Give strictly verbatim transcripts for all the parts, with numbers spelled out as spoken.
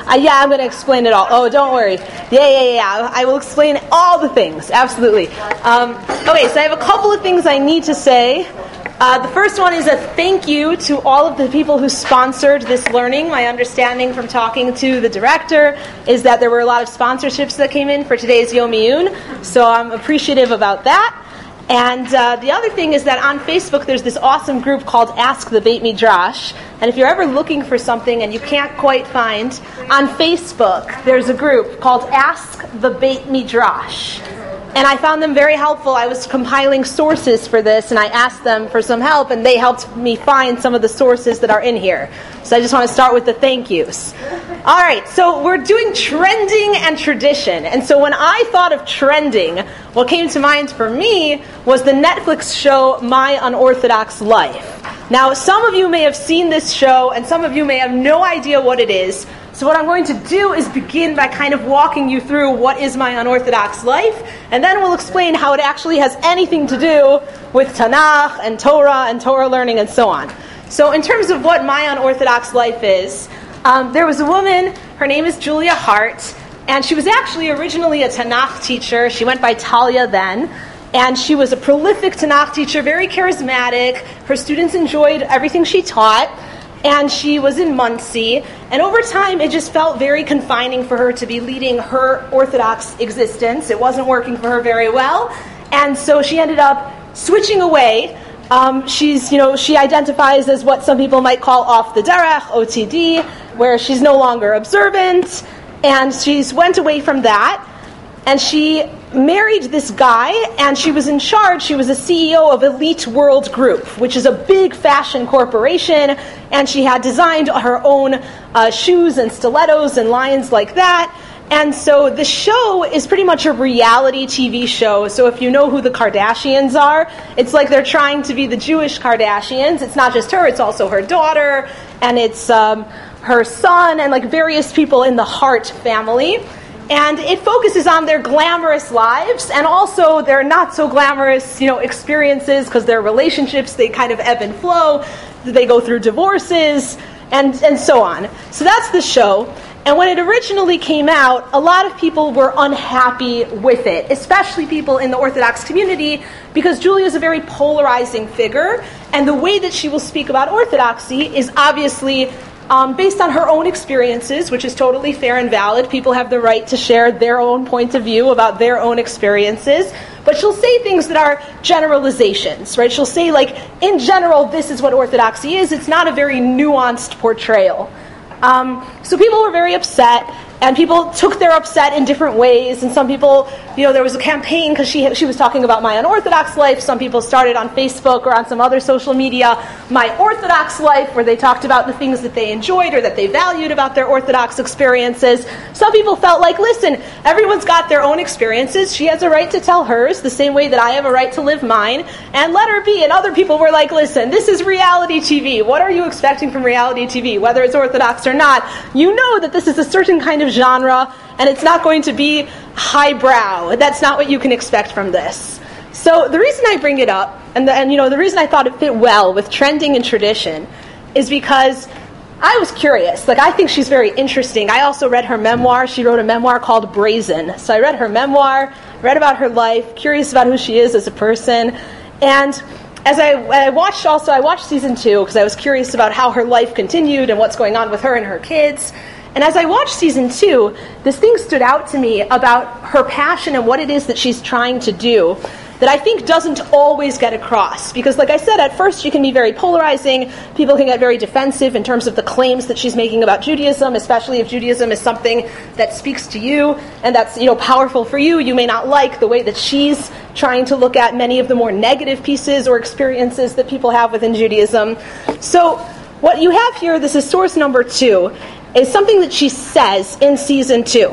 Uh, yeah, I'm going to explain it all. Oh, don't worry. Yeah, yeah, yeah. I will explain all the things. Absolutely. Um, okay, so I have a couple of things I need to say. Uh, the first one is a thank you to all of the people who sponsored this learning. My understanding from talking to the director is that there were a lot of sponsorships that came in for today's Yom Iyun, so I'm appreciative about that. And uh, the other thing is that on Facebook there's this awesome group called Ask the Beit Midrash. And if you're ever looking for something and you can't quite find, on Facebook there's a group called Ask the Beit Midrash. And I found them very helpful. I was compiling sources for this, and I asked them for some help, and they helped me find some of the sources that are in here. So I just want to start with the thank yous. All right, so we're doing trending and tradition. And so when I thought of trending, what came to mind for me was the Netflix show My Unorthodox Life. Now, some of you may have seen this show, and some of you may have no idea what it is. So what I'm going to do is begin by kind of walking you through what is My Unorthodox Life, and then we'll explain how it actually has anything to do with Tanakh and Torah and Torah learning and so on. So in terms of what My Unorthodox Life is, um, there was a woman, her name is Julia Hart, and she was actually originally a Tanakh teacher. She went by Talia then, and she was a prolific Tanakh teacher, very charismatic. Her students enjoyed everything she taught. And she was in Muncie, and over time it just felt very confining for her to be leading her Orthodox existence. It wasn't working for her very well, and so she ended up switching away. Um, she's, you know, she identifies as what some people might call off the derech, O T D, where she's no longer observant, and she's went away from that. And she married this guy, and she was in charge. She was a C E O of Elite World Group, which is a big fashion corporation, and she had designed her own uh, shoes and stilettos and lines like that. And so the show is pretty much a reality T V show. So if you know who the Kardashians are, it's like they're trying to be the Jewish Kardashians. It's not just her, it's also her daughter, and it's um, her son, and like various people in the Hart family. And it focuses on their glamorous lives and also their not so glamorous, you know, experiences, because their relationships, they kind of ebb and flow. They go through divorces and, and so on. So that's the show. And when it originally came out, a lot of people were unhappy with it, especially people in the Orthodox community, because Julia is a very polarizing figure. And the way that she will speak about Orthodoxy is obviously Um, based on her own experiences, which is totally fair and valid. People have the right to share their own point of view about their own experiences. But she'll say things that are generalizations, right? She'll say, like, in general, this is what Orthodoxy is. It's not a very nuanced portrayal. Um, so people were very upset, and people took their upset in different ways. And some people, you know, there was a campaign because she she was talking about My Unorthodox Life. Some people started on Facebook or on some other social media, My Orthodox Life, where they talked about the things that they enjoyed or that they valued about their Orthodox experiences. Some people felt like, listen, everyone's got their own experiences. She has a right to tell hers the same way that I have a right to live mine, and let her be. And other people were like, listen, this is reality T V. What are you expecting from reality T V, whether it's Orthodox or not? You know that this is a certain kind of genre, and it's not going to be highbrow. That's not what you can expect from this. So the reason I bring it up, and, the, and you know, the reason I thought it fit well with trending and tradition, is because I was curious. Like, I think she's very interesting. I also read her memoir. She wrote a memoir called Brazen. So I read her memoir, read about her life, curious about who she is as a person, and as I, I watched also, I watched season two because I was curious about how her life continued and what's going on with her and her kids. And as I watched season two, this thing stood out to me about her passion and what it is that she's trying to do that I think doesn't always get across. Because like I said, at first she can be very polarizing. People can get very defensive in terms of the claims that she's making about Judaism, especially if Judaism is something that speaks to you and that's, you know, powerful for you. You may not like the way that she's trying to look at many of the more negative pieces or experiences that people have within Judaism. So what you have here, this is source number two, is something that she says in season two.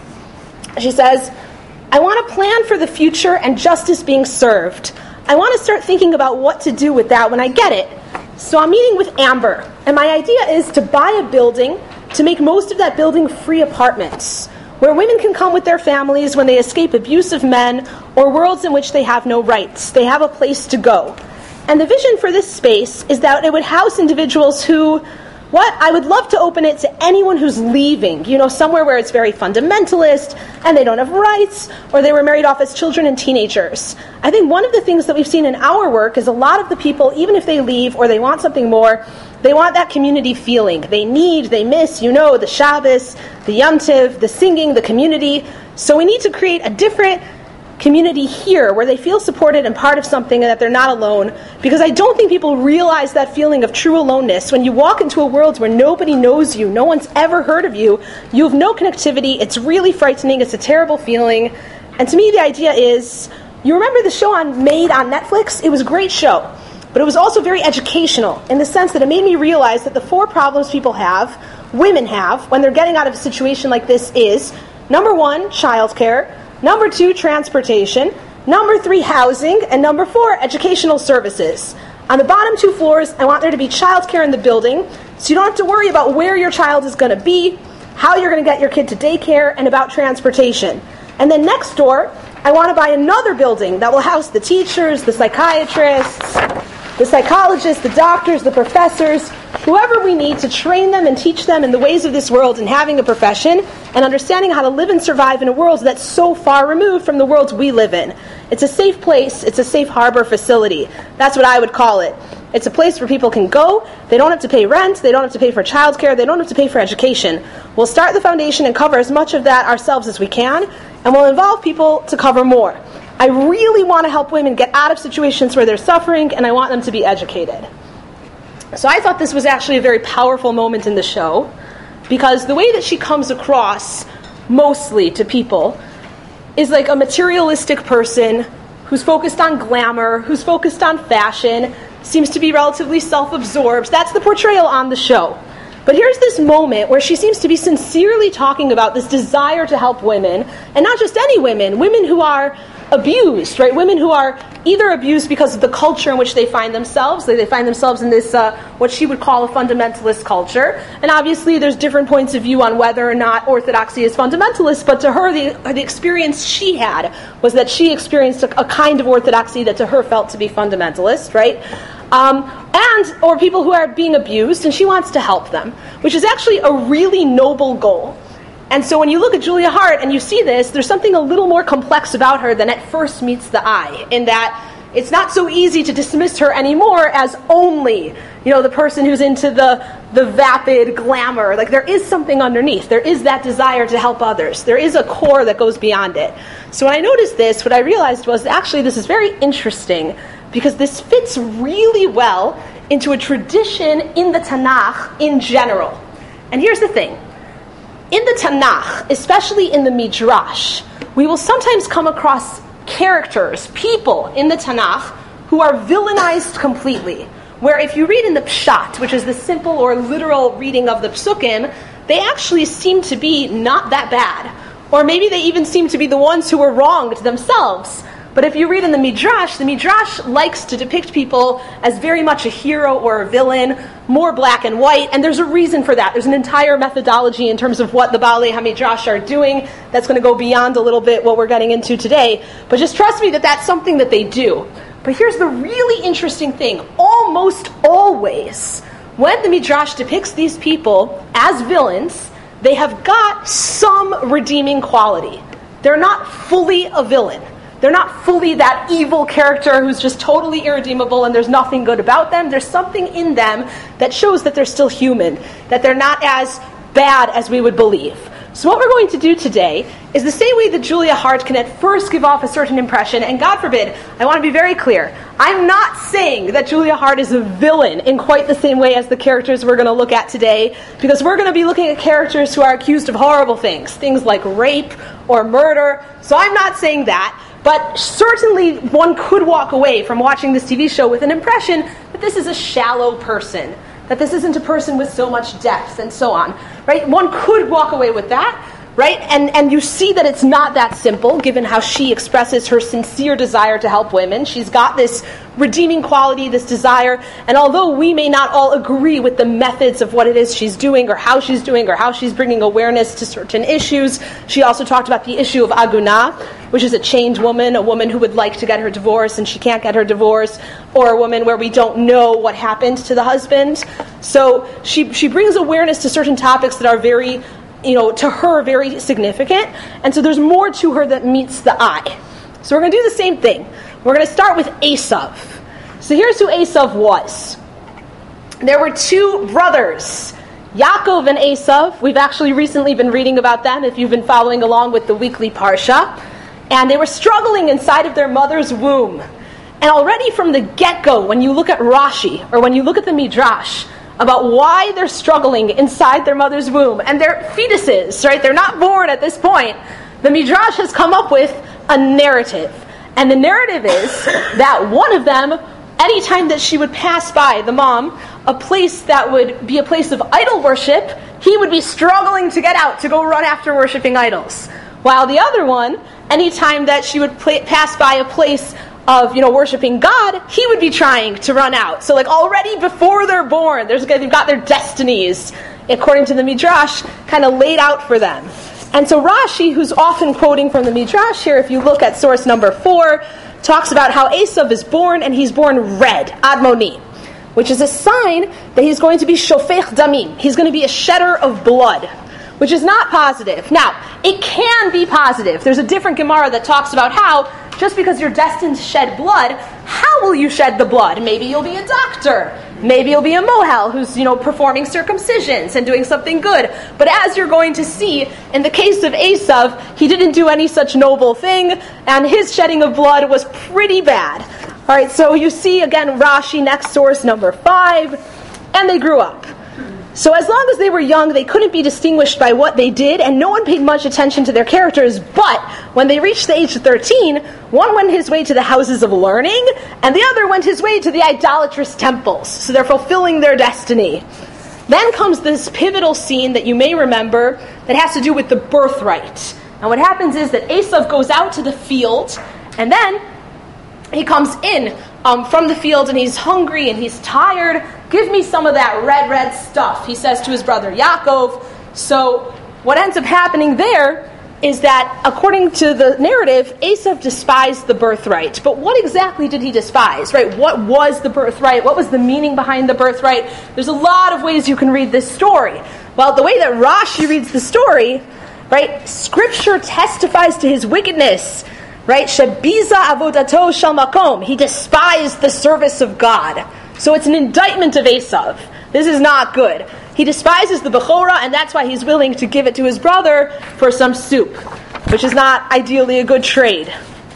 She says, I want to plan for the future and justice being served. I want to start thinking about what to do with that when I get it. So I'm meeting with Amber, and my idea is to buy a building to make most of that building free apartments, where women can come with their families when they escape abusive men or worlds in which they have no rights. They have a place to go. And the vision for this space is that it would house individuals who what I would love to open it to anyone who's leaving, you know, somewhere where it's very fundamentalist and they don't have rights, or they were married off as children and teenagers. I think one of the things that we've seen in our work is a lot of the people, even if they leave or they want something more, they want that community feeling. They need, they miss, you know, the Shabbos, the Yom Tov, the singing, the community. So we need to create a different community here where they feel supported and part of something and that they're not alone, because I don't think people realize that feeling of true aloneness. When you walk into a world where nobody knows you, no one's ever heard of you, you have no connectivity, it's really frightening, it's a terrible feeling. And to me the idea is, you remember the show on Made on Netflix? It was a great show, but it was also very educational in the sense that it made me realize that the four problems people have, women have, when they're getting out of a situation like this is, number one, childcare, number two, transportation, number three, housing, and number four, educational services. On the bottom two floors, I want there to be childcare in the building, so you don't have to worry about where your child is going to be, how you're going to get your kid to daycare, and about transportation. And then next door, I want to buy another building that will house the teachers, the psychiatrists, the psychologists, the doctors, the professors, whoever we need to train them and teach them in the ways of this world and having a profession and understanding how to live and survive in a world that's so far removed from the world we live in. It's a safe place. It's a safe harbor facility. That's what I would call it. It's a place where people can go. They don't have to pay rent. They don't have to pay for childcare. They don't have to pay for education. We'll start the foundation and cover as much of that ourselves as we can, and we'll involve people to cover more. I really want to help women get out of situations where they're suffering, and I want them to be educated. So I thought this was actually a very powerful moment in the show, because the way that she comes across mostly to people is like a materialistic person who's focused on glamour, who's focused on fashion, seems to be relatively self-absorbed. That's the portrayal on the show. But here's this moment where she seems to be sincerely talking about this desire to help women, and not just any women, women who are abused, right? Women who are either abused because of the culture in which they find themselves. They, they find themselves in this, uh, what she would call a fundamentalist culture. And obviously there's different points of view on whether or not orthodoxy is fundamentalist, but to her, the, the experience she had was that she experienced a, a kind of orthodoxy that to her felt to be fundamentalist, right? Um, and, or people who are being abused, and she wants to help them, which is actually a really noble goal. And so when you look at Julia Hart and you see this, there's something a little more complex about her than at first meets the eye, in that it's not so easy to dismiss her anymore as only, you know, the person who's into the, the vapid glamour. Like, there is something underneath. There is that desire to help others. There is a core that goes beyond it. So when I noticed this, what I realized was actually this is very interesting, because this fits really well into a tradition in the Tanakh in general. And here's the thing. In the Tanakh, especially in the Midrash, we will sometimes come across characters, people in the Tanakh who are villainized completely. Where if you read in the Pshat, which is the simple or literal reading of the Psukim, they actually seem to be not that bad. Or maybe they even seem to be the ones who were wronged themselves. But if you read in the Midrash, the Midrash likes to depict people as very much a hero or a villain, more black and white, and there's a reason for that. There's an entire methodology in terms of what the Baalei HaMidrash are doing that's going to go beyond a little bit what we're getting into today. But just trust me that that's something that they do. But here's the really interesting thing. Almost always, when the Midrash depicts these people as villains, they have got some redeeming quality. They're not fully a villain. They're not fully that evil character who's just totally irredeemable and there's nothing good about them. There's something in them that shows that they're still human, that they're not as bad as we would believe. So what we're going to do today is the same way that Julia Hart can at first give off a certain impression, and God forbid, I want to be very clear, I'm not saying that Julia Hart is a villain in quite the same way as the characters we're going to look at today, because we're going to be looking at characters who are accused of horrible things, things like rape or murder, so I'm not saying that. But certainly one could walk away from watching this T V show with an impression that this is a shallow person, that this isn't a person with so much depth and so on. Right? One could walk away with that, right? And and you see that it's not that simple, given how she expresses her sincere desire to help women. She's got this redeeming quality, this desire, and although we may not all agree with the methods of what it is she's doing, or how she's doing, or how she's bringing awareness to certain issues, she also talked about the issue of aguna, which is a chained woman, a woman who would like to get her divorce and she can't get her divorce, or a woman where we don't know what happened to the husband. So she she brings awareness to certain topics that are very, you know, to her very significant, and so there's more to her that meets the eye. So we're going to do the same thing. We're going to start with Esav. So here's who Esav was. There were two brothers, Yaakov and Esav. We've actually recently been reading about them, if you've been following along with the weekly Parsha. And they were struggling inside of their mother's womb. And already from the get-go, when you look at Rashi, or when you look at the Midrash, about why they're struggling inside their mother's womb, and they're fetuses, right? They're not born at this point. The Midrash has come up with a narrative. And the narrative is that one of them, anytime that she would pass by, the mom, a place that would be a place of idol worship, he would be struggling to get out to go run after worshiping idols. While the other one, anytime that she would play, pass by a place of, you know, worshiping God, he would be trying to run out. So like already before they're born, there's, they've got their destinies, according to the Midrash, kind of laid out for them. And so Rashi, who's often quoting from the Midrash here, if you look at source number four, talks about how Esav is born, and he's born red, Admoni, which is a sign that he's going to be shofech damim. He's going to be a shedder of blood, which is not positive. Now, it can be positive. There's a different Gemara that talks about how, just because you're destined to shed blood, how will you shed the blood? Maybe you'll be a doctor. Maybe you'll be a mohel who's, you know, performing circumcisions and doing something good. But as you're going to see, in the case of Esav, he didn't do any such noble thing, and his shedding of blood was pretty bad. All right, so you see, again, Rashi, next source, number five, and they grew up. So as long as they were young, they couldn't be distinguished by what they did, and no one paid much attention to their characters. But when they reached the age of thirteen, one went his way to the houses of learning, and the other went his way to the idolatrous temples. So they're fulfilling their destiny. Then comes this pivotal scene that you may remember that has to do with the birthright. And what happens is that Esav goes out to the field, and then he comes in um, from the field, and he's hungry and he's tired. Give me some of that red, red stuff, he says to his brother Yaakov. So what ends up happening there is that, according to the narrative, Esav despised the birthright. But what exactly did he despise, right? What was the birthright? What was the meaning behind the birthright? There's a lot of ways you can read this story. Well, the way that Rashi reads the story, right, Scripture testifies to his wickedness, right? Shebiza avodato shel makom. He despised the service of God. So it's an indictment of Esav. This is not good. He despises the Bechorah, and that's why he's willing to give it to his brother for some soup, which is not ideally a good trade.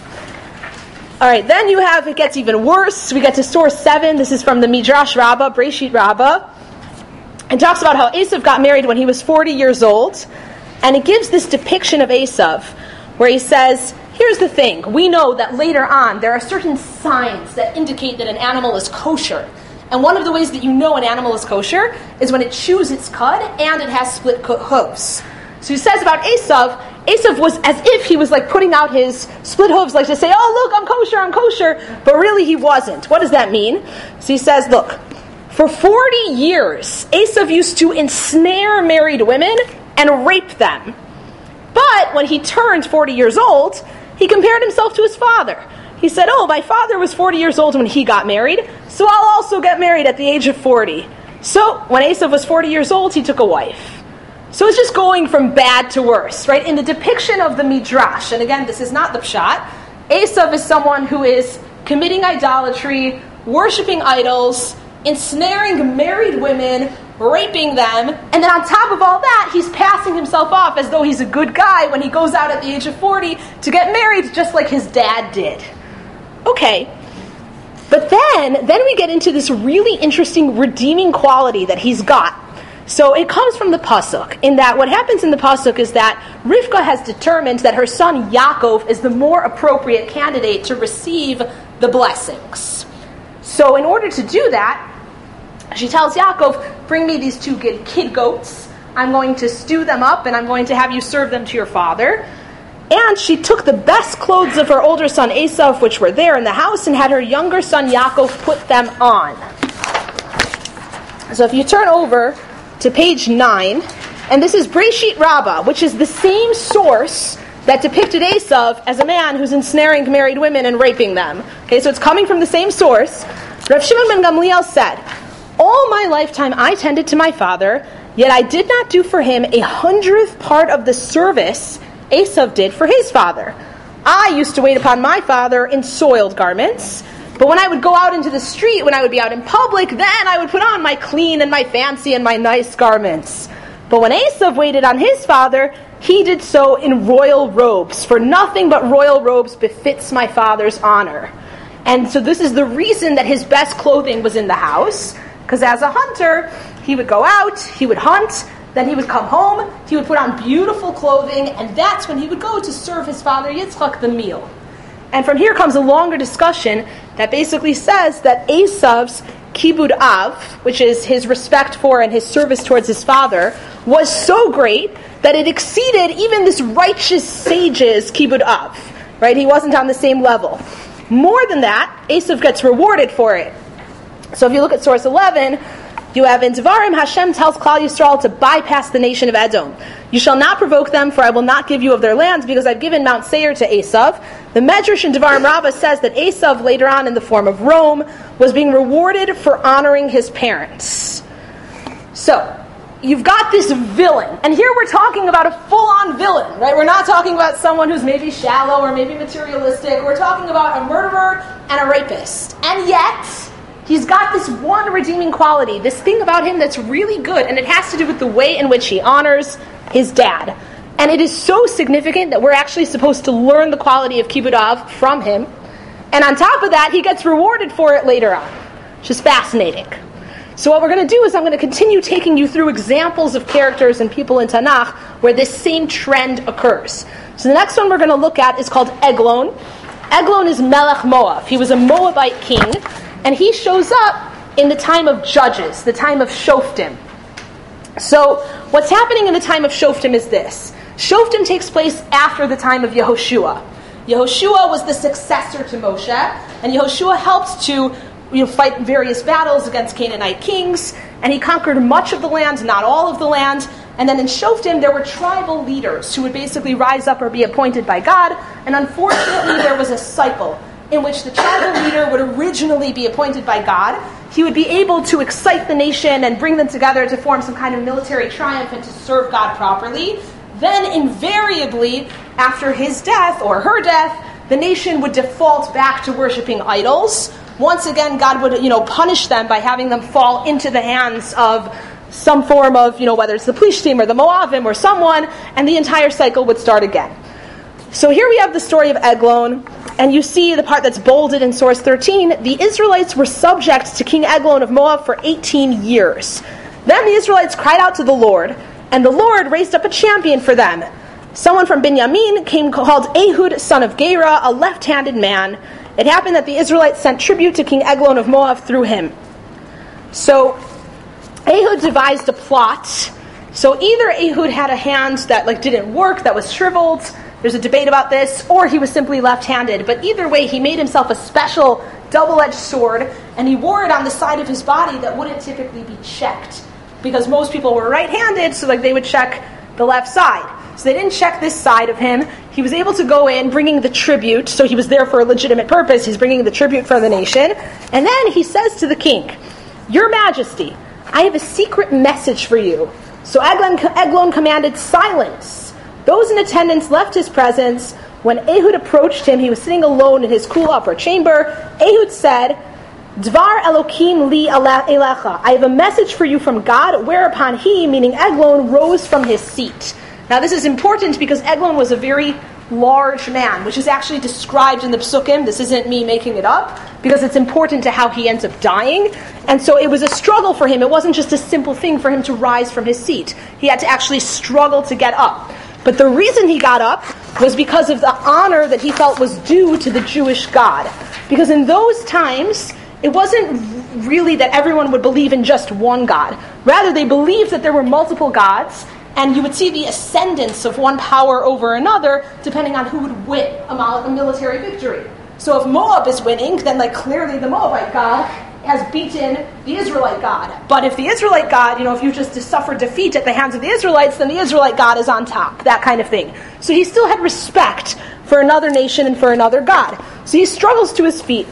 All right, then you have, it gets even worse. We get to source seven. This is from the Midrash Rabbah, Breshit Rabbah. It talks about how Esav got married when he was forty years old, and it gives this depiction of Esav, where he says, here's the thing, we know that later on there are certain signs that indicate that an animal is kosher. And one of the ways that you know an animal is kosher is when it chews its cud and it has split hooves. So he says about Esav, Esav was as if he was like putting out his split hooves, like to say, oh look, I'm kosher, I'm kosher, but really he wasn't. What does that mean? So he says, look, for forty years, Esav used to ensnare married women and rape them. But when he turned forty years old, he compared himself to his father. He said, oh, my father was forty years old when he got married, so I'll also get married at the age of forty. So when Esav was forty years old, he took a wife. So it's just going from bad to worse, right? In the depiction of the Midrash, and again, this is not the Pshat, Esav is someone who is committing idolatry, worshiping idols, ensnaring married women, raping them, and then on top of all that, he's passing himself off as though he's a good guy when he goes out at the age of forty to get married just like his dad did. Okay, but then, then we get into this really interesting redeeming quality that he's got. So it comes from the Pasuk, in that what happens in the Pasuk is that Rivka has determined that her son Yaakov is the more appropriate candidate to receive the blessings. So in order to do that, she tells Yaakov, bring me these two kid goats, I'm going to stew them up, and I'm going to have you serve them to your father. And she took the best clothes of her older son Esav, which were there in the house, and had her younger son Yaakov put them on. So if you turn over to page nine, and this is Breshit Rabbah, which is the same source that depicted Esav as a man who's ensnaring married women and raping them. Okay, so it's coming from the same source. Rav Shimon ben Gamliel said, "All my lifetime I tended to my father, yet I did not do for him a hundredth part of the service Esav did for his father. I used to wait upon my father in soiled garments, but when I would go out into the street, when I would be out in public, then I would put on my clean and my fancy and my nice garments. But when Esav waited on his father, he did so in royal robes, for nothing but royal robes befits my father's honor." And so this is the reason that his best clothing was in the house, because as a hunter, he would go out, he would hunt, then he would come home, he would put on beautiful clothing, and that's when he would go to serve his father Yitzchak the meal. And from here comes a longer discussion that basically says that Esav's kibud av, which is his respect for and his service towards his father, was so great that it exceeded even this righteous sage's kibud av. Right? He wasn't on the same level. More than that, Esav gets rewarded for it. So if you look at source eleven, you have in Devarim, Hashem tells Klal Yisrael to bypass the nation of Edom. "You shall not provoke them, for I will not give you of their lands, because I've given Mount Seir to Esav." The Medrash in Devarim Rabbah says that Esav, later on in the form of Rome, was being rewarded for honoring his parents. So, you've got this villain, and here we're talking about a full-on villain, right? We're not talking about someone who's maybe shallow or maybe materialistic. We're talking about a murderer and a rapist. And yet, he's got this one redeeming quality, this thing about him that's really good, and it has to do with the way in which he honors his dad. And it is so significant that we're actually supposed to learn the quality of kibud av from him. And on top of that, he gets rewarded for it later on, which is fascinating. So what we're going to do is I'm going to continue taking you through examples of characters and people in Tanakh where this same trend occurs. So the next one we're going to look at is called Eglon. Eglon is Melech Moab. He was a Moabite king, and he shows up in the time of Judges, the time of Shoftim. So what's happening in the time of Shoftim is this. Shoftim takes place after the time of Yehoshua. Yehoshua was the successor to Moshe, and Yehoshua helped to you know, fight various battles against Canaanite kings, and he conquered much of the land, not all of the land. And then in Shoftim, there were tribal leaders who would basically rise up or be appointed by God, and unfortunately there was a cycle in which the tribal leader would originally be appointed by God. He would be able to excite the nation and bring them together to form some kind of military triumph and to serve God properly. Then invariably, after his death or her death, the nation would default back to worshiping idols. Once again, God would, you know, punish them by having them fall into the hands of some form of, you know, whether it's the Plishtim or the Moavim or someone, and the entire cycle would start again. So here we have the story of Eglon, and you see the part that's bolded in source thirteen. The Israelites were subject to King Eglon of Moab for eighteen years. Then the Israelites cried out to the Lord, and the Lord raised up a champion for them. Someone from Binyamin came called Ehud, son of Gera, a left-handed man. It happened that the Israelites sent tribute to King Eglon of Moab through him. So Ehud devised a plot. So either Ehud had a hand that like didn't work, that was shriveled. There's a debate about this, or he was simply left-handed. But either way, he made himself a special double-edged sword, and he wore it on the side of his body that wouldn't typically be checked, because most people were right-handed, so like they would check the left side. So they didn't check this side of him. He was able to go in, bringing the tribute, so he was there for a legitimate purpose. He's bringing the tribute from the nation. And then he says to the king, "Your Majesty, I have a secret message for you." So Eglon, Eglon commanded silence. Those in attendance left his presence. When Ehud approached him, he was sitting alone in his cool upper chamber. Ehud said, "Dvar Elokim li elecha. I have a message for you from God," whereupon he, meaning Eglon, rose from his seat. Now this is important because Eglon was a very large man, which is actually described in the Psukim. This isn't me making it up, because it's important to how he ends up dying. And so it was a struggle for him. It wasn't just a simple thing for him to rise from his seat. He had to actually struggle to get up. But the reason he got up was because of the honor that he felt was due to the Jewish God. Because in those times, it wasn't really that everyone would believe in just one God. Rather, they believed that there were multiple gods, and you would see the ascendance of one power over another, depending on who would win a military victory. So if Moab is winning, then like clearly the Moabite God has beaten the Israelite God. But if the Israelite God, you know, if you just suffered defeat at the hands of the Israelites, then the Israelite God is on top, that kind of thing. So he still had respect for another nation and for another God. So he struggles to his feet.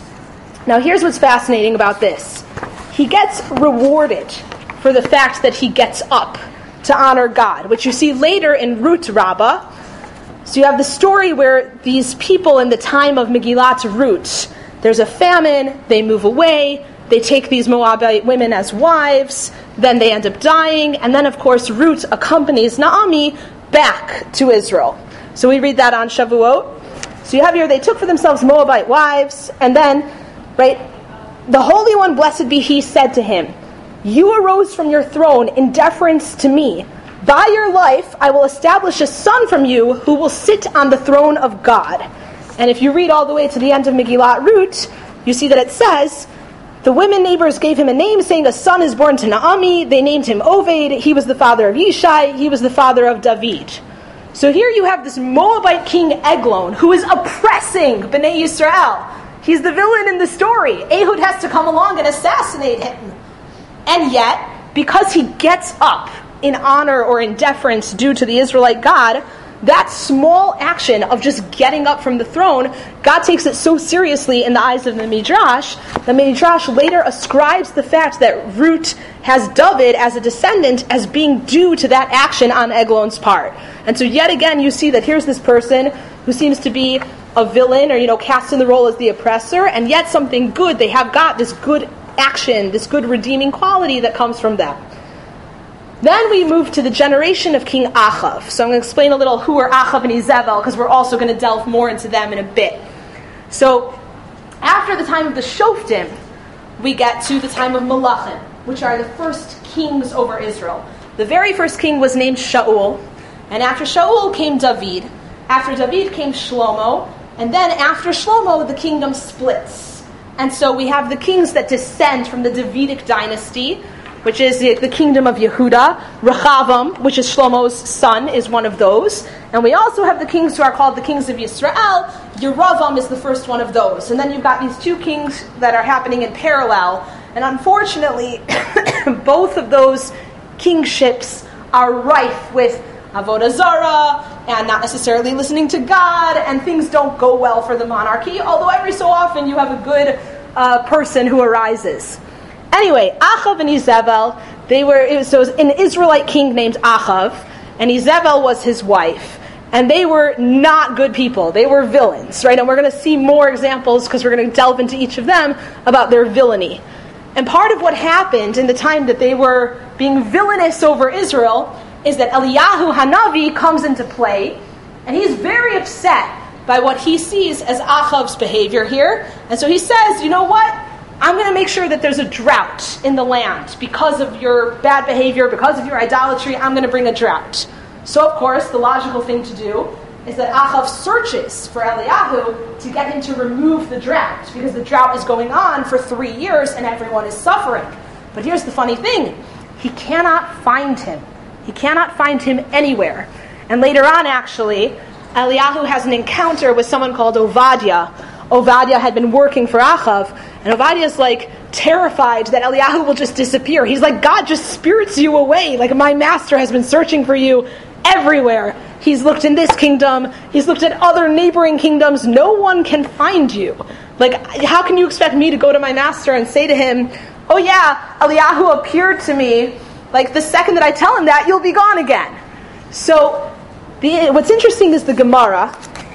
Now here's what's fascinating about this. He gets rewarded for the fact that he gets up to honor God, which you see later in Ruth Rabbah. So you have the story where these people in the time of Megillat Ruth, there's a famine, they move away, they take these Moabite women as wives, then they end up dying, and then of course Ruth accompanies Naomi back to Israel. So we read that on Shavuot. So you have here, they took for themselves Moabite wives, and then, right, the Holy One, blessed be He, said to him, "You arose from your throne in deference to me. By your life I will establish a son from you who will sit on the throne of God." And if you read all the way to the end of Megillat Ruth, you see that it says, the women neighbors gave him a name, saying, "A son is born to Naomi." They named him Oved. He was the father of Yishai. He was the father of David. So here you have this Moabite king Eglon, who is oppressing Bnei Yisrael. He's the villain in the story. Ehud has to come along and assassinate him. And yet, because he gets up in honor or in deference due to the Israelite God, that small action of just getting up from the throne, God takes it so seriously in the eyes of the Midrash, the Midrash later ascribes the fact that Ruth has David as a descendant as being due to that action on Eglon's part. And so yet again you see that here's this person who seems to be a villain, or you know, cast in the role as the oppressor, and yet something good, they have got this good action, this good redeeming quality that comes from them. Then we move to the generation of King Achav. So I'm going to explain a little who are Achav and Izebel, because we're also going to delve more into them in a bit. So after the time of the Shoftim, we get to the time of Malachim, which are the first kings over Israel. The very first king was named Shaul, and after Shaul came David. After David came Shlomo, and then after Shlomo the kingdom splits. And so we have the kings that descend from the Davidic dynasty, which is the, the kingdom of Yehuda. Rechavam, which is Shlomo's son, is one of those. And we also have the kings who are called the kings of Yisrael. Yeravam is the first one of those. And then you've got these two kings that are happening in parallel. And unfortunately, both of those kingships are rife with Avodah Zarah and not necessarily listening to God, and things don't go well for the monarchy, although every so often you have a good uh, person who arises. Anyway, Achav and Izebel, they were, it was, so it was an Israelite king named Achav, and Izebel was his wife. And they were not good people. They were villains, right? And we're going to see more examples, because we're going to delve into each of them, about their villainy. And part of what happened in the time that they were being villainous over Israel is that Eliyahu Hanavi comes into play, and he's very upset by what he sees as Achav's behavior here. And so he says, you know what? I'm going to make sure that there's a drought in the land because of your bad behavior, because of your idolatry. I'm going to bring a drought. So, of course, the logical thing to do is that Achav searches for Eliyahu to get him to remove the drought, because the drought is going on for three years and everyone is suffering. But here's the funny thing. He cannot find him. He cannot find him anywhere. And later on, actually, Eliyahu has an encounter with someone called Ovadia. Ovadia had been working for Achav, and Ovadia's like terrified that Eliyahu will just disappear. He's like, God just spirits you away. Like, my master has been searching for you everywhere. He's looked in this kingdom. He's looked at other neighboring kingdoms. No one can find you. Like, how can you expect me to go to my master and say to him, oh yeah, Eliyahu appeared to me. Like, the second that I tell him that, you'll be gone again. So, the, what's interesting is the Gemara.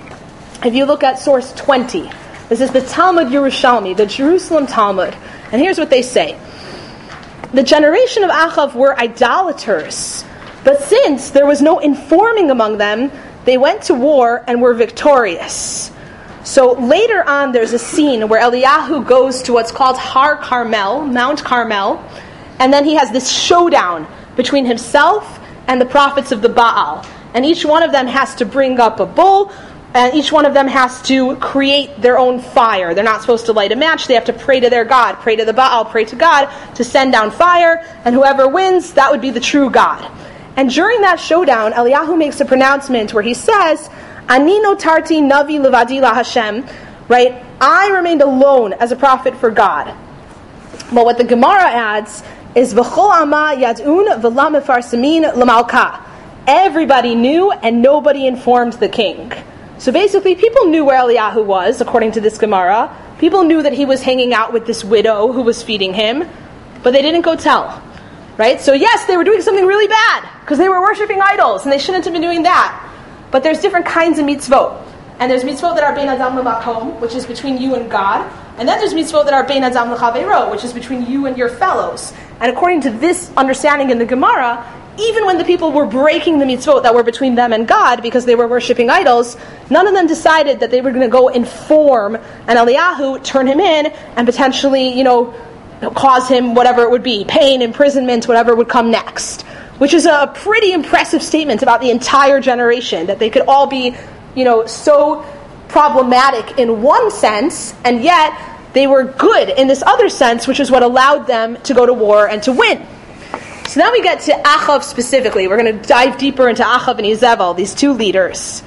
If you look at source twenty, this is the Talmud Yerushalmi, the Jerusalem Talmud. And here's what they say. The generation of Achav were idolaters, but since there was no informing among them, they went to war and were victorious. So later on, there's a scene where Eliyahu goes to what's called Har Carmel, Mount Carmel, and then he has this showdown between himself and the prophets of the Baal. And each one of them has to bring up a bull, And each one of them has to create their own fire. They're not supposed to light a match. They have to pray to their God, pray to the Baal, pray to God to send down fire. And whoever wins, that would be the true God. And during that showdown, Eliyahu makes a pronouncement where he says, Ani notarti navi levadi la Hashem, right? I remained alone as a prophet for God. But what the Gemara adds is, V'chol ama yad'un v'la mefarsamin l'malka. Everybody knew and nobody informed the king. So basically, people knew where Eliyahu was, according to this Gemara. People knew that he was hanging out with this widow who was feeding him, but they didn't go tell. Right? So yes, they were doing something really bad, because they were worshiping idols, and they shouldn't have been doing that. But there's different kinds of mitzvot. And there's mitzvot that are bein adam l'makom, which is between you and God. And then there's mitzvot that are bein adam l'chaveiro, which is between you and your fellows. And according to this understanding in the Gemara, even when the people were breaking the mitzvot that were between them and God because they were worshiping idols, none of them decided that they were going to go inform an Eliyahu, turn him in, and potentially, you know, cause him whatever it would be, pain, imprisonment, whatever would come next. Which is a pretty impressive statement about the entire generation, that they could all be, you know, so problematic in one sense, and yet they were good in this other sense, which is what allowed them to go to war and to win. So now we get to Achav specifically. We're going to dive deeper into Achav and Izebel, these two leaders.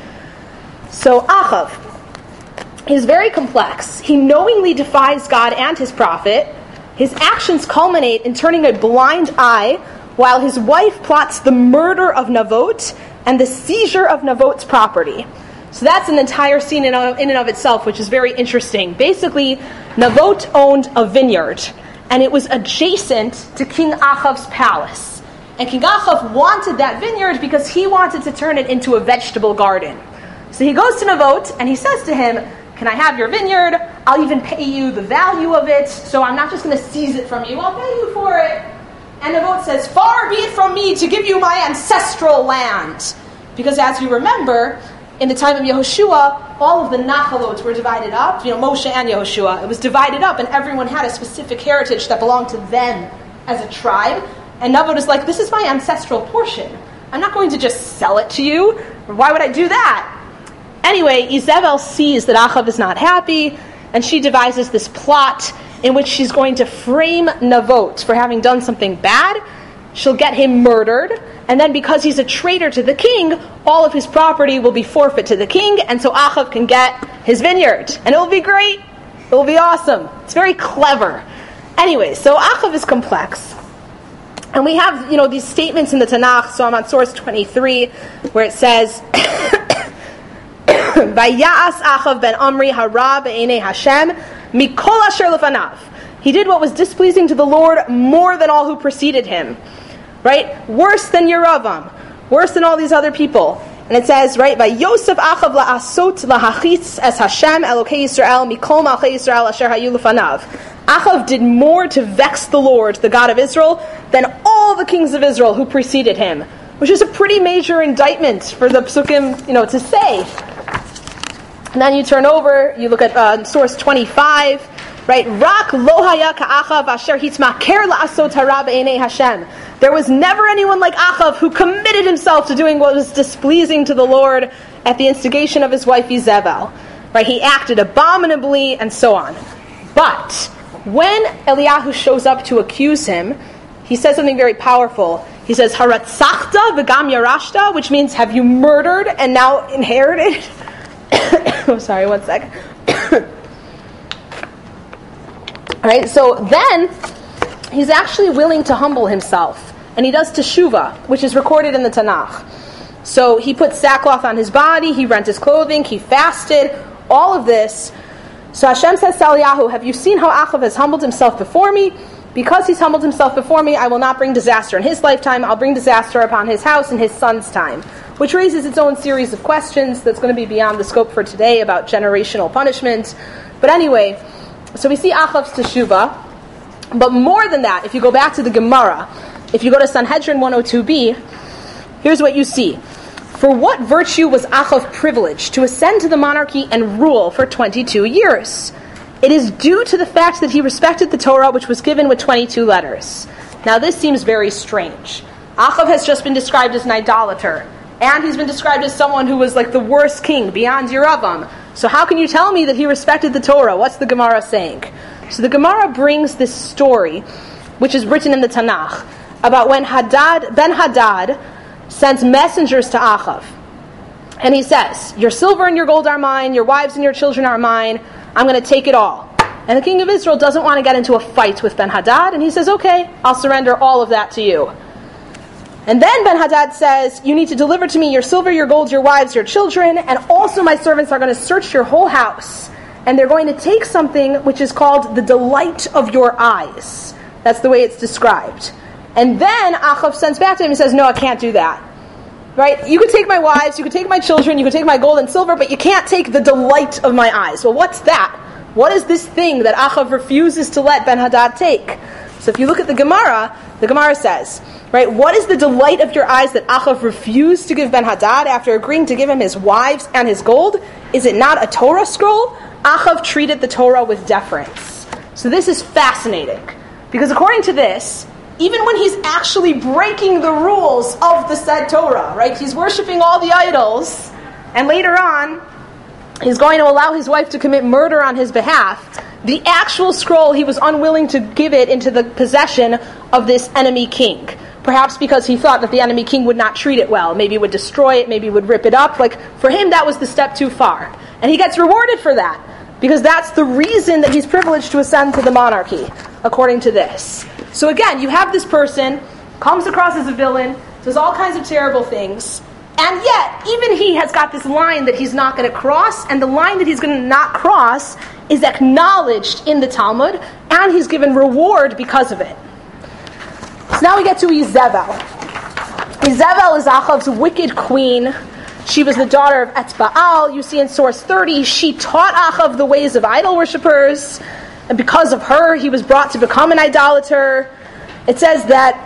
So Achav is very complex. He knowingly defies God and his prophet. His actions culminate in turning a blind eye while his wife plots the murder of Navot and the seizure of Navot's property. So that's an entire scene in, in and of itself, which is very interesting. Basically, Navot owned a vineyard, and it was adjacent to King Achav's palace. And King Achav wanted that vineyard because he wanted to turn it into a vegetable garden. So he goes to Navot, and he says to him, can I have your vineyard? I'll even pay you the value of it, so I'm not just going to seize it from you, I'll pay you for it. And Navot says, far be it from me to give you my ancestral land. Because as you remember, in the time of Yehoshua, all of the Nachalot were divided up, you know, Moshe and Yehoshua. It was divided up, and everyone had a specific heritage that belonged to them as a tribe. And Navot is like, this is my ancestral portion. I'm not going to just sell it to you. Why would I do that? Anyway, Izebel sees that Achav is not happy, and she devises this plot in which she's going to frame Navot for having done something bad. She'll get him murdered, and then because he's a traitor to the king, all of his property will be forfeit to the king, and so Achav can get his vineyard. And it will be great. It will be awesome. It's very clever. Anyway, so Achav is complex. And we have, you know, these statements in the Tanakh. So I'm on source twenty-three, where it says, Vayas Achav ben Omri hara be'enei Hashem mikol asher lefanav. He did what was displeasing to the Lord more than all who preceded him. Right? Worse than Yeravam. Worse than all these other people. And it says, right, by Yosef Achav la'asot lahachitz es Hashem Elokei Yisrael mikol malchei Yisrael asher hayu lefanav. Achav did more to vex the Lord, the God of Israel, than all the kings of Israel who preceded him. Which is a pretty major indictment for the Psukim, you know, to say. And then you turn over, you look at uh, source twenty-five, right? Rak lo haya ka'achav asher hitmaker la'asot hara be'enei Hashem. There was never anyone like Achav who committed himself to doing what was displeasing to the Lord at the instigation of his wife Izebel. Right? He acted abominably and so on. But when Eliyahu shows up to accuse him, he says something very powerful. He says, Haratzachta v'gam yarashta, which means, have you murdered and now inherited? Oh, sorry, one second. Alright, so then he's actually willing to humble himself. And he does teshuvah, which is recorded in the Tanakh. So he put sackcloth on his body, he rent his clothing, he fasted, all of this. So Hashem says to Eliyahu, have you seen how Achav has humbled himself before me? Because he's humbled himself before me, I will not bring disaster in his lifetime, I'll bring disaster upon his house in his son's time. Which raises its own series of questions that's going to be beyond the scope for today about generational punishment. But anyway, so we see Achav's teshuvah. But more than that, if you go back to the Gemara, if you go to Sanhedrin one oh two b, here's what you see. For what virtue was Achav privileged to ascend to the monarchy and rule for twenty-two years? It is due to the fact that he respected the Torah, which was given with twenty-two letters. Now this seems very strange. Achav has just been described as an idolater. And he's been described as someone who was like the worst king, beyond Yeravam. So how can you tell me that he respected the Torah? What's the Gemara saying? So the Gemara brings this story, which is written in the Tanakh, about when Hadad, Ben-Hadad sends messengers to Achav. And he says, your silver and your gold are mine, your wives and your children are mine, I'm going to take it all. And the king of Israel doesn't want to get into a fight with Ben-Hadad, and he says, okay, I'll surrender all of that to you. And then Ben-Hadad says, you need to deliver to me your silver, your gold, your wives, your children, and also my servants are going to search your whole house. And they're going to take something which is called the delight of your eyes. That's the way it's described. And then Achav sends back to him and says, no, I can't do that. Right? You could take my wives, you could take my children, you could take my gold and silver, but you can't take the delight of my eyes. Well, what's that? What is this thing that Achav refuses to let Ben-Hadad take? So if you look at the Gemara, the Gemara says, right, what is the delight of your eyes that Achav refused to give Ben-Hadad after agreeing to give him his wives and his gold? Is it not a Torah scroll? Achav treated the Torah with deference. So this is fascinating, because according to this, even when he's actually breaking the rules of the said Torah, right? He's worshiping all the idols, and later on, he's going to allow his wife to commit murder on his behalf. The actual scroll, he was unwilling to give it into the possession of this enemy king. Perhaps because he thought that the enemy king would not treat it well. Maybe would destroy it, maybe would rip it up. Like, for him, that was the step too far. And he gets rewarded for that, because that's the reason that he's privileged to ascend to the monarchy, according to this. So again, you have this person, comes across as a villain, does all kinds of terrible things, and yet, even he has got this line that he's not going to cross, and the line that he's going to not cross is acknowledged in the Talmud, and he's given reward because of it. So now we get to Izebel. Izebel is Achav's wicked queen. She was the daughter of Etzbaal. You see in source thirty, she taught Achav the ways of idol worshippers, and because of her, he was brought to become an idolater. It says that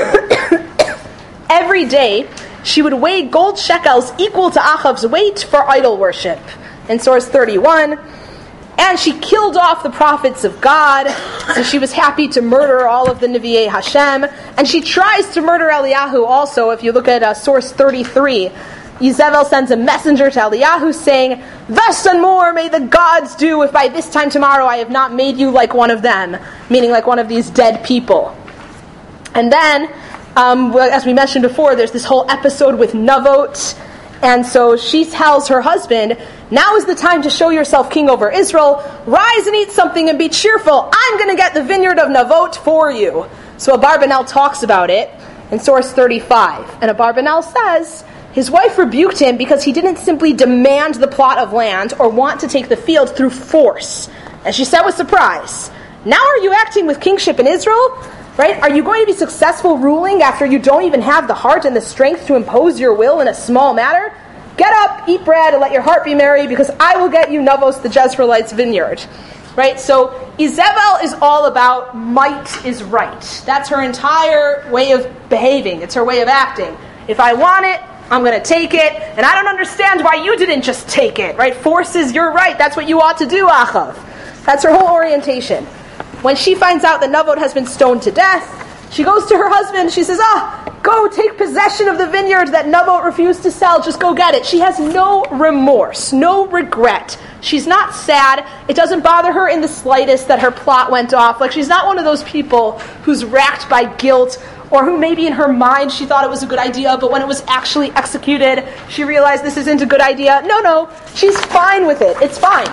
every day she would weigh gold shekels equal to Achav's weight for idol worship, in source thirty-one. And she killed off the prophets of God, so she was happy to murder all of the Nevi'ei Hashem. And she tries to murder Eliyahu also. If you look at uh, source thirty-three, Izebel sends a messenger to Eliyahu saying, thus and more may the gods do if by this time tomorrow I have not made you like one of them, meaning like one of these dead people. And then, um, as we mentioned before, there's this whole episode with Navot, and so she tells her husband, now is the time to show yourself king over Israel, rise and eat something and be cheerful, I'm going to get the vineyard of Navot for you. So Abarbanel talks about it in source thirty-five, and Abarbanel says, his wife rebuked him because he didn't simply demand the plot of land or want to take the field through force. And she said with surprise, now are you acting with kingship in Israel? Right? Are you going to be successful ruling after you don't even have the heart and the strength to impose your will in a small matter? Get up, eat bread, and let your heart be merry, because I will get you Navos the Jezreelites' vineyard. Right? So Izebel is all about might is right. That's her entire way of behaving. It's her way of acting. If I want it, I'm going to take it, and I don't understand why you didn't just take it, right? Force is your right. That's what you ought to do, Achav. That's her whole orientation. When she finds out that Navot has been stoned to death, she goes to her husband, she says, ah, go take possession of the vineyard that Navot refused to sell, just go get it. She has no remorse, no regret. She's not sad. It doesn't bother her in the slightest that her plot went off. Like, she's not one of those people who's racked by guilt, or who maybe in her mind she thought it was a good idea, but when it was actually executed, she realized this isn't a good idea. No, no, she's fine with it. It's fine.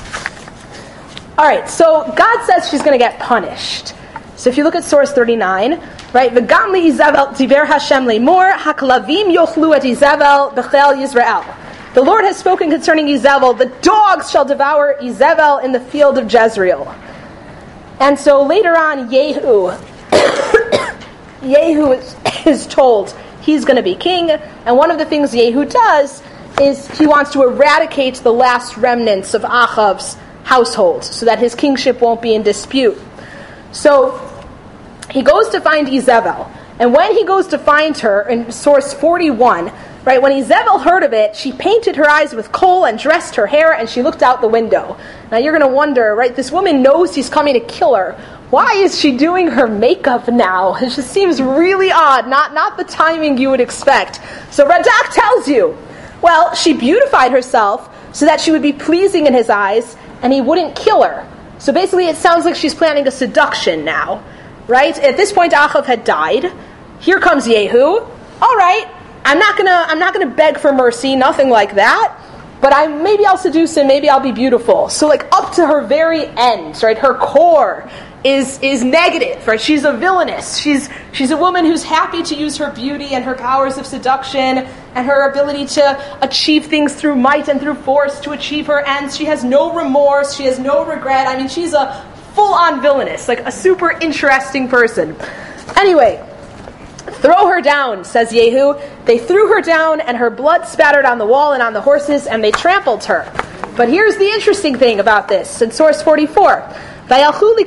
All right, so God says she's going to get punished. So if you look at source thirty-nine, right, V'gam li'Izebel diver Hashem le'mor, haklavim yochlu et Izebel b'chel Yisrael. The Lord has spoken concerning Izebel, the dogs shall devour Izebel in the field of Jezreel. And so later on, Yehu, Yehu is, is told he's going to be king, and one of the things Yehu does is he wants to eradicate the last remnants of Achav's household so that his kingship won't be in dispute. So he goes to find Izebel, and when he goes to find her in source forty-one, right, when Izebel heard of it, she painted her eyes with kohl and dressed her hair, and she looked out the window. Now you're going to wonder, right, this woman knows he's coming to kill her. why is she doing her makeup now? It just seems really odd, not, not the timing you would expect. So Radak tells you, well, she beautified herself so that she would be pleasing in his eyes and he wouldn't kill her. So basically it sounds like she's planning a seduction now, right? At this point Achav had died. Here comes Yehu. All right, I'm not gonna I'm not gonna beg for mercy, nothing like that. But I maybe I'll seduce him, maybe I'll be beautiful. So like up to her very end, right? Her core is is negative, right? She's a villainess. She's she's a woman who's happy to use her beauty and her powers of seduction and her ability to achieve things through might and through force to achieve her ends. She has no remorse. She has no regret. I mean, she's a full-on villainess, like a super interesting person. Anyway, throw her down, says Yehu. They threw her down, and her blood spattered on the wall and on the horses, and they trampled her. But here's the interesting thing about this, in source forty-four. Vayalchu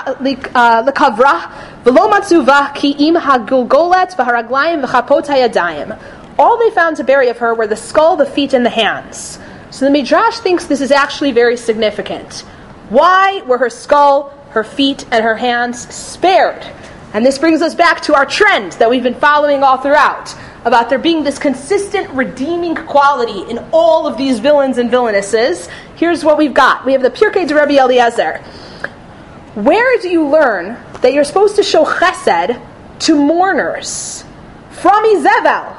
lekavra v'lo matzu va ki im hagulgolet v'haraglayim v'chapot hayadayim. All they found to bury of her were the skull, the feet, and the hands. So the Midrash thinks this is actually very significant. Why were her skull, her feet, and her hands spared? And this brings us back to our trend that we've been following all throughout, about there being this consistent redeeming quality in all of these villains and villainesses. Here's what we've got. We have the Pirkei de Rabbi Eliezer. Where do you learn that you're supposed to show chesed to mourners? From Izebel.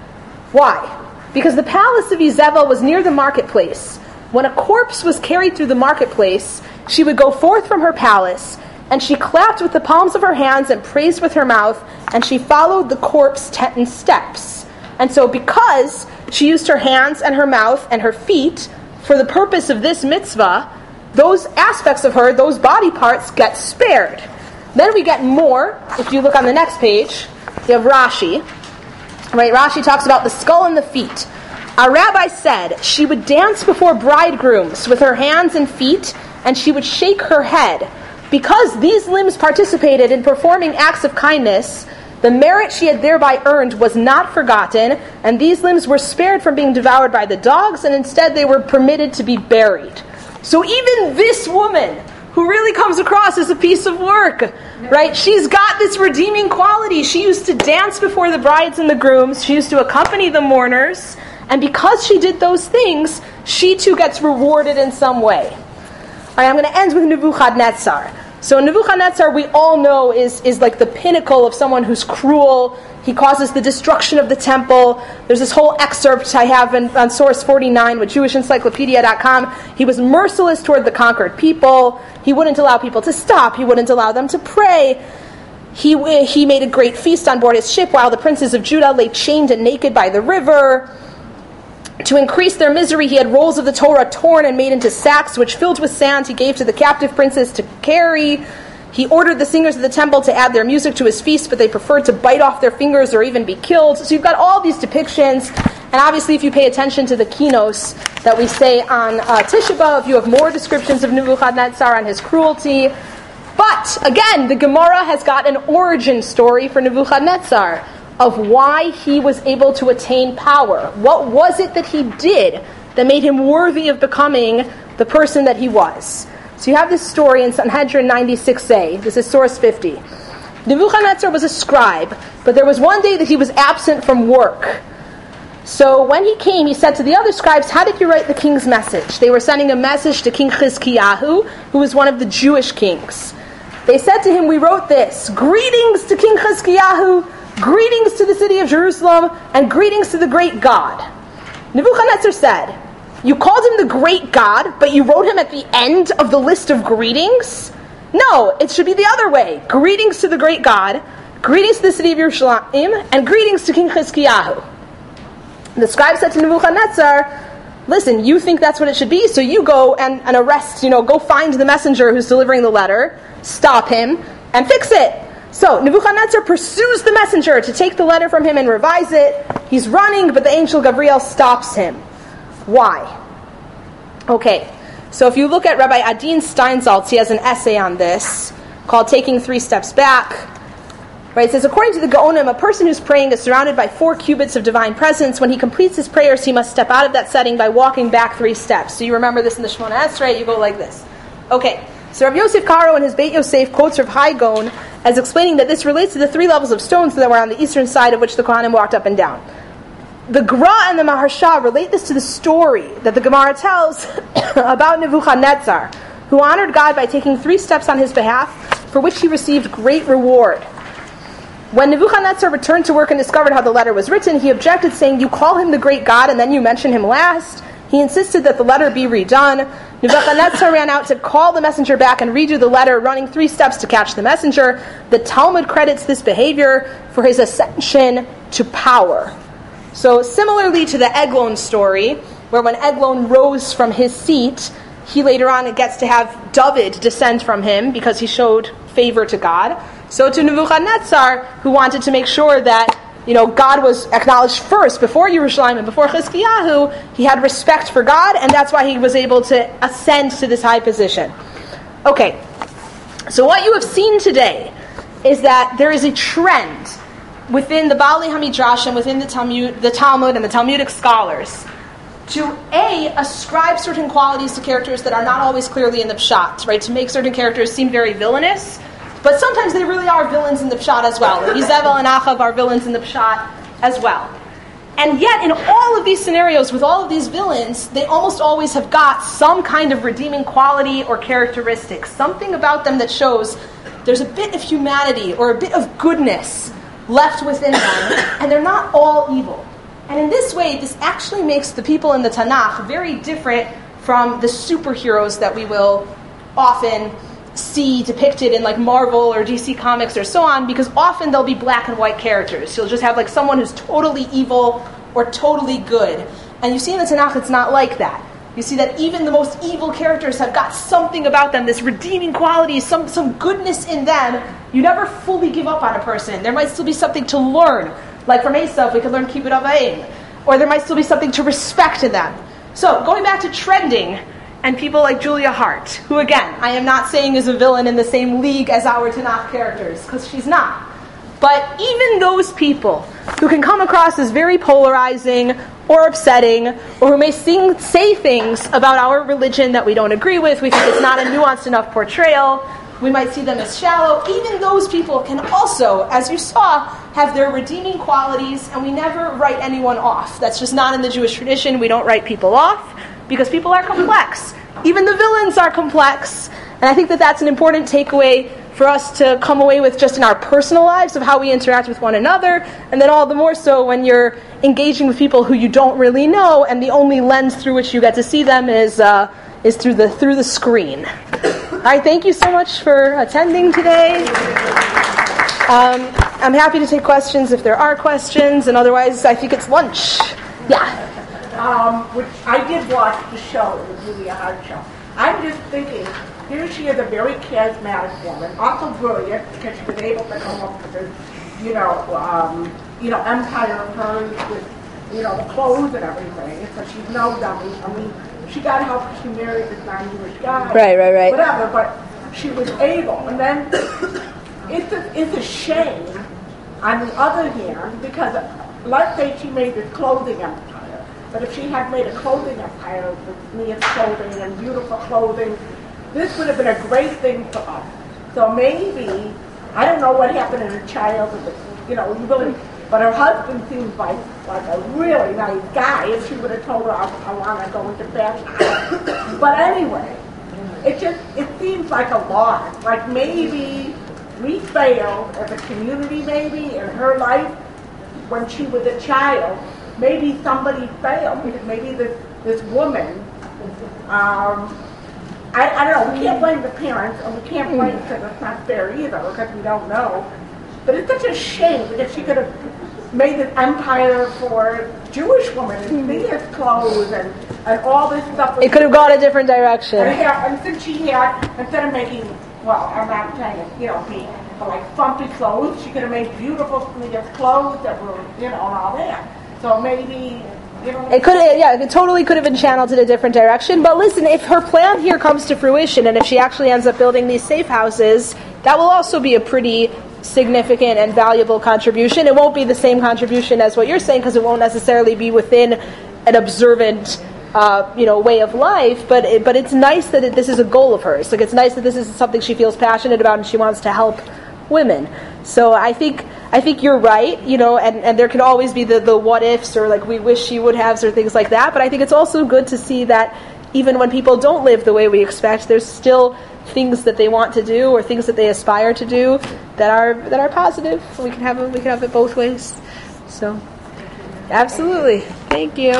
Why? Because the palace of Izebel was near the marketplace. When a corpse was carried through the marketplace, she would go forth from her palace, and she clapped with the palms of her hands and praised with her mouth, and she followed the corpse ten steps. And so because she used her hands and her mouth and her feet for the purpose of this mitzvah, those aspects of her, those body parts, get spared. Then we get more. If you look on the next page, you have Rashi. Right, Rashi talks about the skull and the feet. Our rabbi said she would dance before bridegrooms with her hands and feet, and she would shake her head. Because these limbs participated in performing acts of kindness, the merit she had thereby earned was not forgotten, and these limbs were spared from being devoured by the dogs, and instead they were permitted to be buried. So even this woman, who really comes across as a piece of work, right? She's got this redeeming quality. She used to dance before the brides and the grooms. She used to accompany the mourners. And because she did those things, she too gets rewarded in some way. All right, I'm going to end with Nebuchadnezzar. So Nebuchadnezzar, we all know, is, is like the pinnacle of someone who's cruel. He causes the destruction of the temple. There's this whole excerpt I have in, on source forty-nine with Jewish Encyclopedia dot com. He was merciless toward the conquered people. He wouldn't allow people to stop. He wouldn't allow them to pray. He, he made a great feast on board his ship while the princes of Judah lay chained and naked by the river. To increase their misery, he had rolls of the Torah torn and made into sacks, which filled with sand he gave to the captive princes to carry. He ordered the singers of the temple to add their music to his feast, but they preferred to bite off their fingers or even be killed. So you've got all these depictions. And obviously, if you pay attention to the kinos that we say on uh, Tisha B'Av, you have more descriptions of Nebuchadnezzar and his cruelty. But, again, the Gemara has got an origin story for Nebuchadnezzar of why he was able to attain power. What was it that he did that made him worthy of becoming the person that he was? So you have this story in Sanhedrin ninety-six a. This is source fifty. Nebuchadnezzar was a scribe, but there was one day that he was absent from work. So when he came, he said to the other scribes, "How did you write the king's message?" They were sending a message to King Chizkiyahu, who was one of the Jewish kings. They said to him, "We wrote this, greetings to King Chizkiyahu, greetings to the city of Jerusalem, and greetings to the great God." Nebuchadnezzar said, "You called him the great God, but you wrote him at the end of the list of greetings? No, it should be the other way. Greetings to the great God, greetings to the city of Jerusalem, and greetings to King Chizkiyahu." The scribe said to Nebuchadnezzar, "Listen, you think that's what it should be, so you go and, and arrest, you know, go find the messenger who's delivering the letter, stop him, and fix it." So Nebuchadnezzar pursues the messenger to take the letter from him and revise it. He's running, but the angel Gabriel stops him. Why? Okay, so if you look at Rabbi Adin Steinsaltz, he has an essay on this called Taking Three Steps Back. Right, it says, according to the Gaonim, a person who's praying is surrounded by four cubits of divine presence. When he completes his prayers, he must step out of that setting by walking back three steps. So you remember this in the Shemona Esrei, you go like this. Okay, So Rav Yosef Karo in his Beit Yosef quotes Rav Hai Gaon as explaining that this relates to the three levels of stones that were on the eastern side of which the Kohanim walked up and down. The Gra and the Maharsha relate this to the story that the Gemara tells about Nebuchadnezzar, who honored God by taking three steps on his behalf, for which he received great reward. When Nebuchadnezzar returned to work and discovered how the letter was written, he objected, saying, "You call him the great God, and then you mention him last." He insisted that the letter be redone. Nebuchadnezzar ran out to call the messenger back and redo the letter, running three steps to catch the messenger. The Talmud credits this behavior for his ascension to power. So similarly to the Eglon story, where when Eglon rose from his seat, he later on gets to have David descend from him because he showed favor to God. So to Nebuchadnezzar, who wanted to make sure that, you know, God was acknowledged first before Yerushalayim and before Chizkiyahu, he had respect for God, and that's why he was able to ascend to this high position. Okay, so what you have seen today is that there is a trend within the Baalei HaMidrash and within the Talmud, the Talmud and the Talmudic scholars to A, ascribe certain qualities to characters that are not always clearly in the Pshat, right? To make certain characters seem very villainous, but sometimes they really are villains in the Pshat as well. Izebel and Achav are villains in the Pshat as well. And yet, in all of these scenarios, with all of these villains, they almost always have got some kind of redeeming quality or characteristic, something about them that shows there's a bit of humanity or a bit of goodness left within them, and they're not all evil. And in this way, this actually makes the people in the Tanakh very different from the superheroes that we will often see depicted in like Marvel or D C Comics or so on, because often they'll be black and white characters. You'll just have like someone who's totally evil or totally good. And you see in the Tanakh, it's not like that. You see that even the most evil characters have got something about them, this redeeming quality, some, some goodness in them. You never fully give up on a person. There might still be something to learn. Like from Esav, we could learn Kibbud Avayim. Or there might still be something to respect in them. So, going back to trending, and people like Julia Hart, who again, I am not saying is a villain in the same league as our Tanakh characters, because she's not. But even those people who can come across as very polarizing or upsetting, or who may sing, say things about our religion that we don't agree with, we think it's not a nuanced enough portrayal, we might see them as shallow, even those people can also, as you saw, have their redeeming qualities, and we never write anyone off. That's just not in the Jewish tradition. We don't write people off, because people are complex. Even the villains are complex. And I think that that's an important takeaway for us to come away with just in our personal lives of how we interact with one another, and then all the more so when you're engaging with people who you don't really know, and the only lens through which you get to see them is uh, is through the through the screen. All right, thank you so much for attending today. Um, I'm happy to take questions if there are questions, and otherwise I think it's lunch. Yeah. Um, which I did watch the show, the Julia Hart show. I'm just thinking, here she is, a very charismatic woman, also brilliant because she was able to come up with this, you know, um, you know, empire of hers with, you know, the clothes and everything. So she's no dummy. I mean, she got help because she married this non-Jewish guy. Right, right, right. Whatever, but she was able. And then it's a, it's a shame, on the other hand, because let's say she made this clothing empire, but if she had made a clothing empire with Mia's clothing and beautiful clothing, this would have been a great thing for us. So maybe, I don't know what happened in her childhood, you know, you really, but her husband seems like, like a really nice guy, if she would have told her, I, I want to go into fashion. But anyway, it just, it seems like a loss. Like maybe we failed as a community maybe in her life when she was a child. Maybe somebody failed, because maybe this, this woman, um, I, I don't know, we can't blame the parents, and we can't blame because it's not fair either, because we don't know. But it's such a shame, because she could have made an empire for Jewish women, and Mia's clothes, and, and all this stuff. It could have gone a different direction. And, yeah, and since she had, instead of making, well, I'm not saying, you know, be like funky clothes, she could have made beautiful Mia's clothes that were, you know, and all that. So maybe, you know, it could, yeah, it totally could have been channeled in a different direction. But listen, if her plan here comes to fruition, and if she actually ends up building these safe houses, that will also be a pretty significant and valuable contribution. It won't be the same contribution as what you're saying, because it won't necessarily be within an observant uh, you know, way of life, but it, but it's nice that it, this is a goal of hers. Like, it's nice that this is something she feels passionate about and she wants to help women. So I think I think you're right, you know, and, and there can always be the, the what ifs or like we wish she would have or things like that, but I think it's also good to see that even when people don't live the way we expect, there's still things that they want to do or things that they aspire to do that are that are positive. We can have it, we can have it both ways. So absolutely. Thank you.